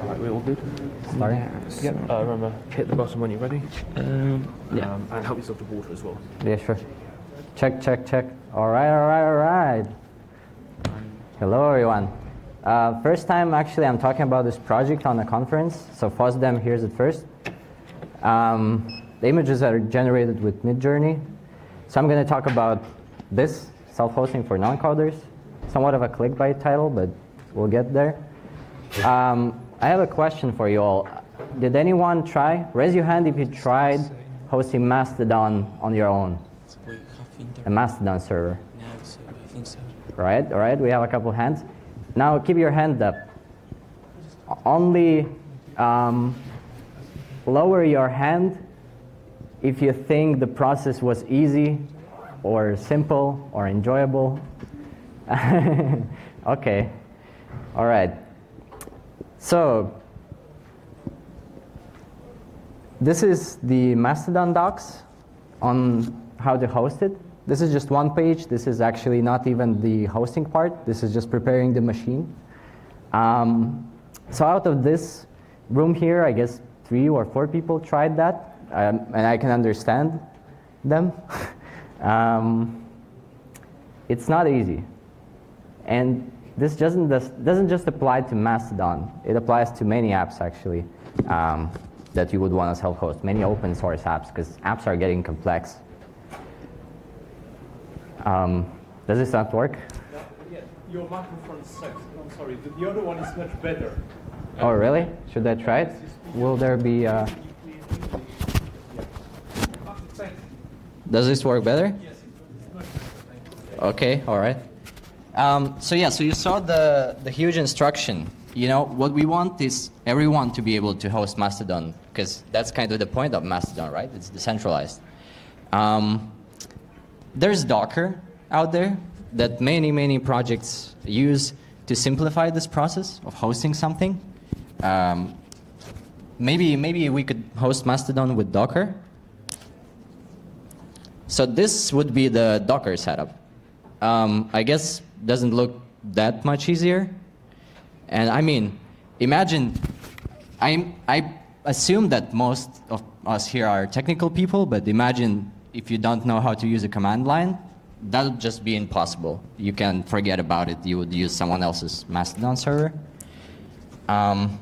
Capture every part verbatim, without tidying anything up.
Right, we're all good? Starting? Yes. Yep. Uh, remember, hit the button when you're ready. Um, yeah. Um, and help yourself to water as well. Yeah, sure. Check, check, check. All right, all right, all right. Hello, everyone. Uh, first time, actually, I'm talking about this project on a conference. So FOSDEM hears it first. Um, the images are generated with Midjourney. So I'm going to talk about this, self-hosting for non-coders. Somewhat of a clickbait title, but we'll get there. Um, I have a question for you all. Did anyone try? Raise your hand if you tried hosting Mastodon on your own. A Mastodon server. I think so. Right, all right, we have a couple hands. Now keep your hand up. Only um, lower your hand if you think the process was easy or simple or enjoyable. Okay, all right. So this is the Mastodon docs on how to host it. This is just one page. This is actually not even the hosting part. This is just preparing the machine. Um, so out of this room here, I guess three or four people tried that, um, and I can understand them. um, it's not easy. And this doesn't, doesn't just apply to Mastodon. It applies to many apps, actually, um, that you would want to self-host, many open source apps, because apps are getting complex. Um, does this not work? No, yeah, your microphone sucks. I'm sorry. The, the other one is much better. Oh, really? Should I try it? Will there be... Uh... Does this work better? Yes, it's much better. Thank you. Okay, all right. Um, so yeah, so you saw the, the huge instruction. You know, what we want is everyone to be able to host Mastodon, because that's kind of the point of Mastodon, right? It's decentralized. Um, there's Docker out there that many, many projects use to simplify this process of hosting something. Um, maybe, maybe we could host Mastodon with Docker. So this would be the Docker setup. Um, I guess doesn't look that much easier. And I mean, imagine, I, I assume that most of us here are technical people, but imagine if you don't know how to use a command line, that would just be impossible. You can forget about it. You would use someone else's Mastodon server. Um,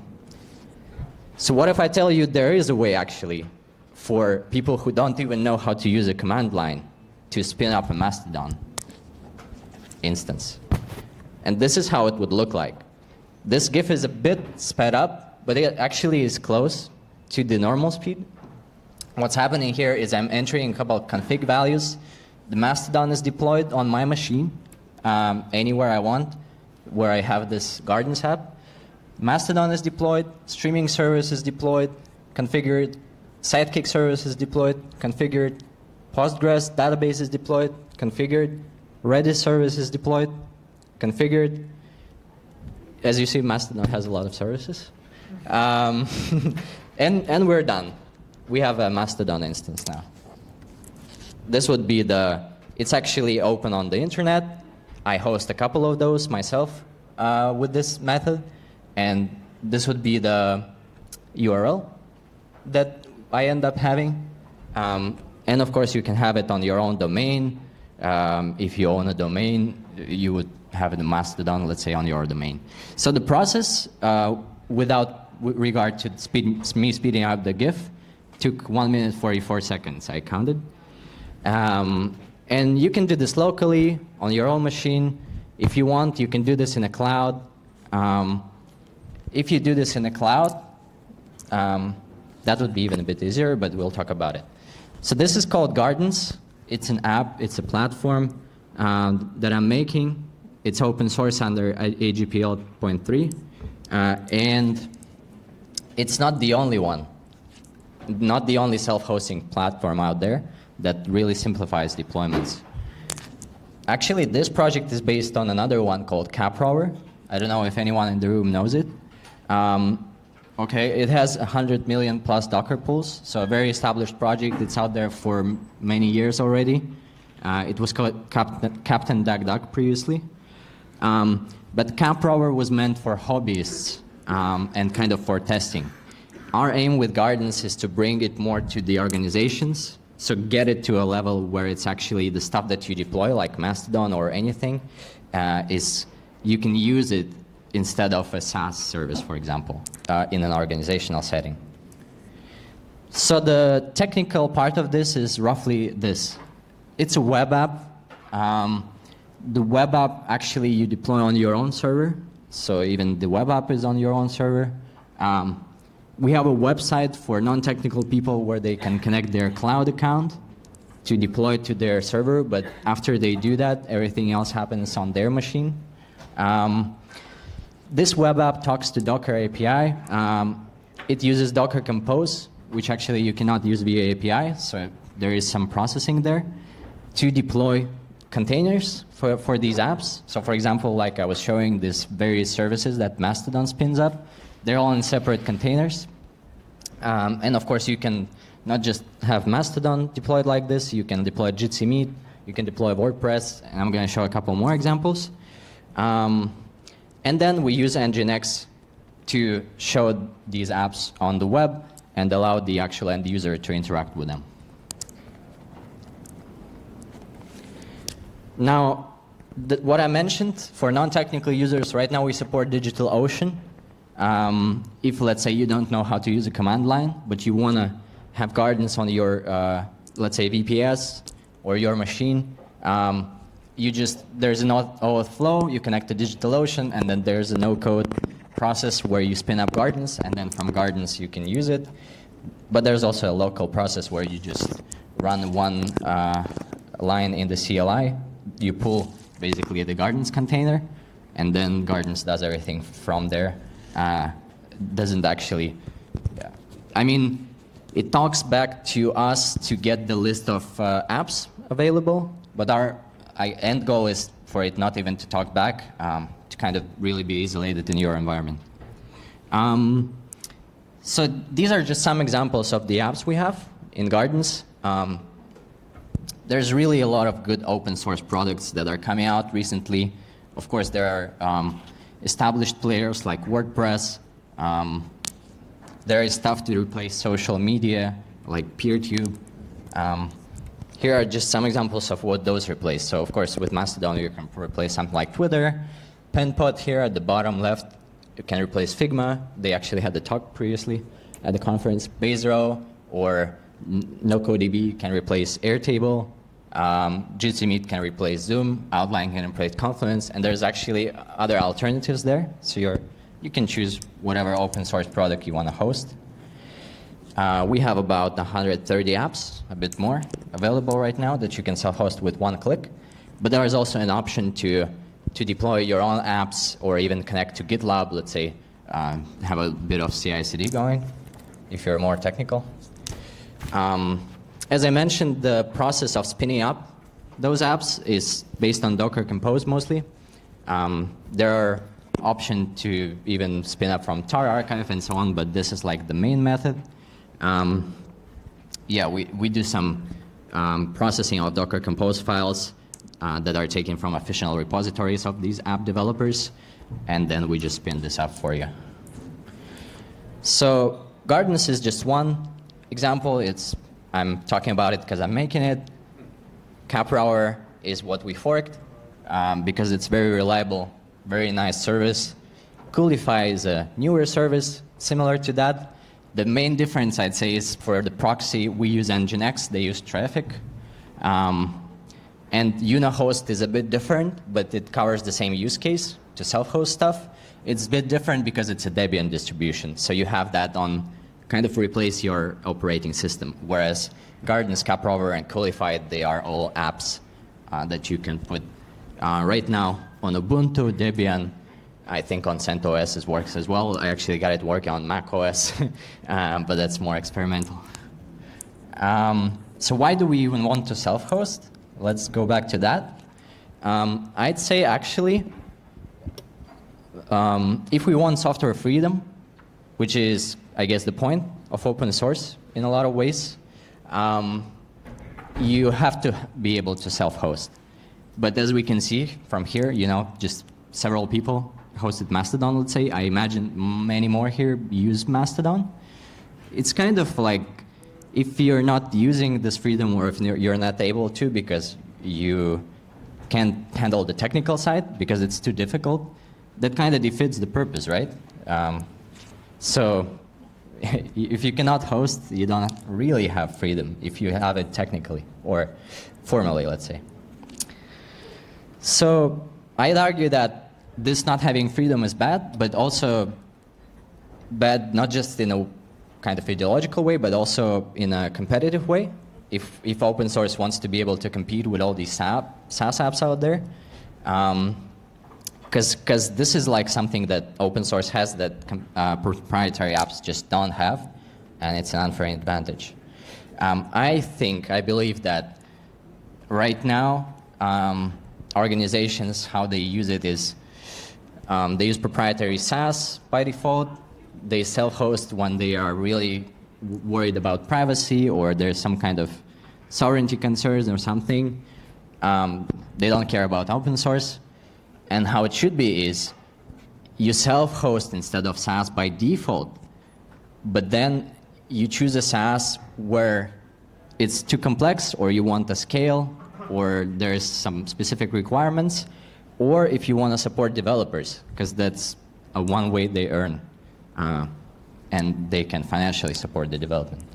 so what if I tell you there is a way, actually, for people who don't even know how to use a command line to spin up a Mastodon instance? And this is how it would look like. This GIF is a bit sped up, but it actually is close to the normal speed. What's happening here is I'm entering a couple of config values. The Mastodon is deployed on my machine, um, anywhere I want, where I have this Gardens app. Mastodon is deployed, streaming service is deployed, configured, Sidekick service is deployed, configured, Postgres database is deployed, configured, Redis service is deployed, configured. As you see, Mastodon has a lot of services. Um, and, and we're done. We have a Mastodon instance now. This would be the, it's actually open on the internet. I host a couple of those myself uh, with this method. And this would be the U R L that I end up having. Um, and of course, you can have it on your own domain. Um, if you own a domain, you would have the Mastodon, let's say, on your domain. So the process, uh, without regard to speed, me speeding up the GIF, took one minute forty-four seconds, I counted. Um, and you can do this locally on your own machine. If you want, you can do this in a cloud. Um, if you do this in a cloud, um, that would be even a bit easier, but we'll talk about it. So this is called Gardens. It's an app, it's a platform um, that I'm making. It's open source under A G P L point three. Uh, and it's not the only one, not the only self-hosting platform out there that really simplifies deployments. Actually, this project is based on another one called Caprower. I don't know if anyone in the room knows it. Um, okay, it has one hundred million plus Docker pulls, so a very established project. It's out there for many years already. Uh, it was called Captain, Captain Duck Duck previously. Um, but Caprower was meant for hobbyists um, and kind of for testing. Our aim with Gardens is to bring it more to the organizations, so get it to a level where it's actually the stuff that you deploy, like Mastodon or anything, uh, is you can use it instead of a SaaS service, for example, uh, in an organizational setting. So the technical part of this is roughly this. It's a web app. Um, the web app actually you deploy on your own server, so even the web app is on your own server. Um, we have a website for non-technical people where they can connect their cloud account to deploy to their server, but after they do that, everything else happens on their machine. Um, this web app talks to Docker A P I. Um, it uses Docker Compose, which actually you cannot use via A P I, so there is some processing there, to deploy containers for, for these apps. So for example, like I was showing these various services that Mastodon spins up, they're all in separate containers. Um, and of course, you can not just have Mastodon deployed like this, you can deploy Jitsi Meet, you can deploy WordPress, and I'm going to show a couple more examples. Um, and then we use Nginx to show these apps on the web and allow the actual end user to interact with them. Now, the, what I mentioned, for non-technical users, right now we support DigitalOcean. Um, if, let's say, you don't know how to use a command line, but you want to have Gardens on your, uh, let's say, V P S or your machine, um, you just, there's an auth flow, you connect to DigitalOcean, and then there's a no-code process where you spin up Gardens, and then from Gardens you can use it. But there's also a local process where you just run one uh, line in the C L I, you pull basically the Gardens container, and then Gardens does everything from there. Uh, doesn't actually, yeah. I mean, it talks back to us to get the list of uh, apps available, but our I, end goal is for it not even to talk back, um, to kind of really be isolated in your environment. Um, so these are just some examples of the apps we have in Gardens. Um, there's really a lot of good open source products that are coming out recently. Of course, there are um, established players like WordPress. Um, there is stuff to replace social media, like PeerTube. Um, here are just some examples of what those replace. So, of course, with Mastodon, you can replace something like Twitter. Penpot here at the bottom left, you can replace Figma. They actually had the talk previously at the conference. Baserow or NoCodeDB can replace Airtable. Um, Jitsi Meet can replace Zoom, Outline can replace Confluence, and there's actually other alternatives there. So you're, you can choose whatever open source product you want to host. Uh, we have about one hundred thirty apps, a bit more, available right now that you can self-host with one click. But there is also an option to, to deploy your own apps or even connect to GitLab, let's say, uh, have a bit of C I C D going, if you're more technical. Um, As I mentioned, the process of spinning up those apps is based on Docker Compose mostly. Um, there are options to even spin up from tar archive and so on, but this is like the main method. Um, yeah, we, we do some um, processing of Docker Compose files uh, that are taken from official repositories of these app developers, and then we just spin this up for you. So Gardens is just one example. It's I'm talking about it because I'm making it. Caprower is what we forked um, because it's very reliable, very nice service. Coolify is a newer service similar to that. The main difference, I'd say, is for the proxy, we use Nginx, they use Traffic. Um, and Unahost is a bit different, but it covers the same use case to self-host stuff. It's a bit different because it's a Debian distribution, so you have that on kind of replace your operating system, whereas Gardens, Caprover, and Coolify, they are all apps uh, that you can put uh, right now on Ubuntu, Debian. I think on CentOS it works as well. I actually got it working on macOS, um, but that's more experimental. Um, so why do we even want to self-host? Let's go back to that. Um, I'd say actually, um, if we want software freedom, which is, I guess, the point of open source in a lot of ways, um, you have to be able to self-host. But as we can see from here, you know, just several people hosted Mastodon, let's say. I imagine many more here use Mastodon. It's kind of like if you're not using this freedom, or if you're not able to because you can't handle the technical side because it's too difficult, that kind of defeats the purpose, right? Um, so if you cannot host, you don't really have freedom if you have it technically or formally, let's say. So I'd argue that this not having freedom is bad, but also bad not just in a kind of ideological way, but also in a competitive way. If, if open source wants to be able to compete with all these SaaS apps out there, because um, because this is like something that open source has that uh, proprietary apps just don't have, and it's an unfair advantage. Um, I think, I believe that right now, um, organizations, how they use it is, um, they use proprietary SaaS by default. They self-host when they are really worried about privacy or there's some kind of sovereignty concerns or something. Um, they don't care about open source. And how it should be is you self-host instead of SaaS by default, but then you choose a SaaS where it's too complex or you want to scale or there's some specific requirements, or if you want to support developers, because that's a one way they earn. Uh, and they can financially support the development.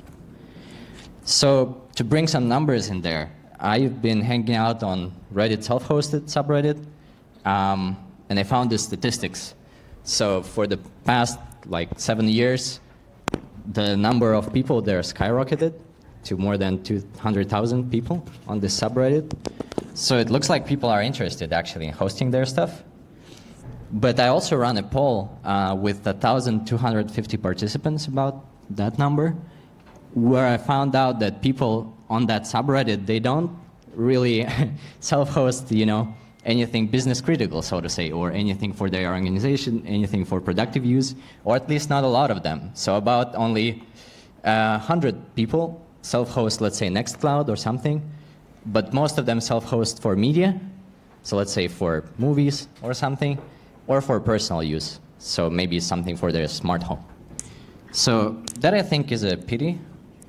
So to bring some numbers in there, I've been hanging out on Reddit self-hosted subreddit, um, and I found the statistics. So for the past like seven years, the number of people there skyrocketed to more than two hundred thousand people on this subreddit. So it looks like people are interested actually in hosting their stuff. But I also ran a poll uh, with one thousand two hundred fifty participants about that number, where I found out that people on that subreddit, they don't really self-host, you know, anything business critical, so to say, or anything for their organization, anything for productive use, or at least not a lot of them. So about only uh, one hundred people self-host, let's say, Nextcloud or something, but most of them self-host for media, so let's say for movies or something, or for personal use, so maybe something for their smart home. So that I think is a pity,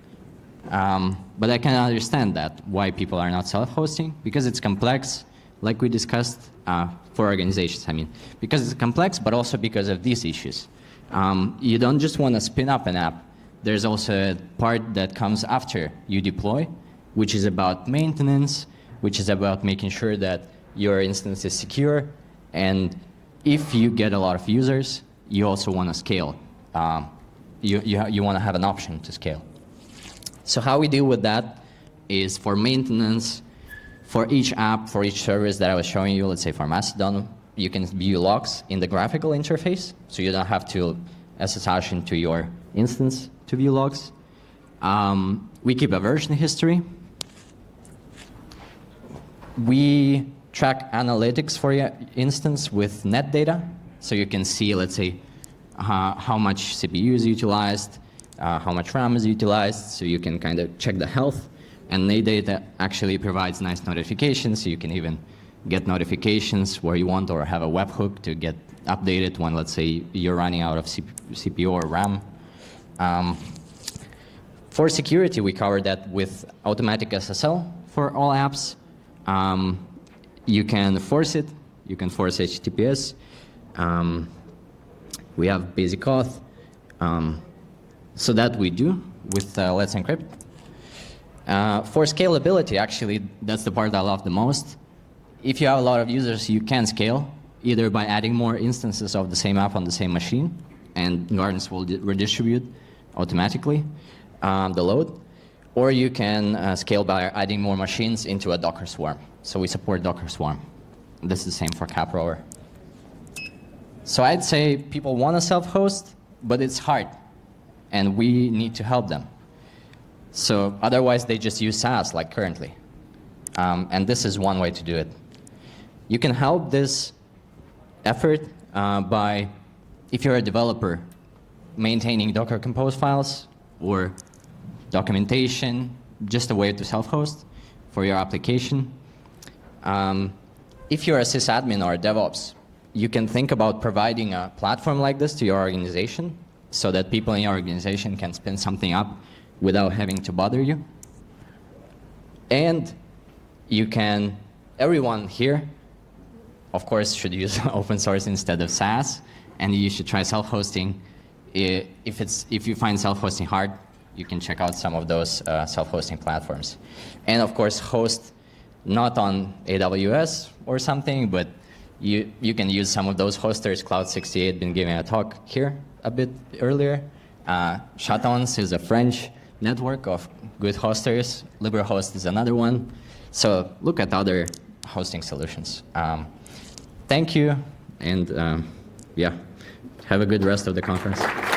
um, but I can understand that, why people are not self-hosting, because it's complex, like we discussed, uh, for organizations, I mean. Because it's complex, but also because of these issues. Um, you don't just want to spin up an app. There's also a part that comes after you deploy, which is about maintenance, which is about making sure that your instance is secure, and if you get a lot of users, you also want to scale. Um, you you, you want to have an option to scale. So how we deal with that is for maintenance, for each app, for each service that I was showing you, let's say for Mastodon, you can view logs in the graphical interface, so you don't have to S S H into your instance to view logs. Um, we keep a version history. We track analytics for your instance with net data, so you can see, let's say, uh, how much C P U is utilized, uh, how much RAM is utilized, so you can kind of check the health. And net data actually provides nice notifications, so you can even get notifications where you want, or have a webhook to get updated when, let's say, you're running out of C P U or RAM. Um, for security, we covered that with automatic S S L for all apps. Um, You can force it. You can force H T T P S. Um, we have basic auth. Um, so that we do with uh, Let's Encrypt. Uh, for scalability, actually, that's the part I love the most. If you have a lot of users, you can scale, either by adding more instances of the same app on the same machine, and Gardens will redistribute automatically um, the load, or you can uh, scale by adding more machines into a Docker Swarm. So we support Docker Swarm. This is the same for Caprover. So I'd say people want to self-host, but it's hard, and we need to help them. So otherwise, they just use SaaS like currently. Um, and this is one way to do it. You can help this effort uh, by, if you're a developer, maintaining Docker Compose files or documentation, just a way to self-host for your application. Um, if you're a sysadmin or a DevOps, you can think about providing a platform like this to your organization so that people in your organization can spin something up without having to bother you. And you can, everyone here, of course, should use open source instead of SaaS, and you should try self-hosting. If, it's, if you find self-hosting hard, you can check out some of those uh, self-hosting platforms. And of course, host not on A W S or something, but you, you can use some of those hosters. Cloud sixty-eight been giving a talk here a bit earlier. Uh, Chatons is a French network of good hosters. LibreHost is another one. So look at other hosting solutions. Um, thank you, and um, yeah, have a good rest of the conference.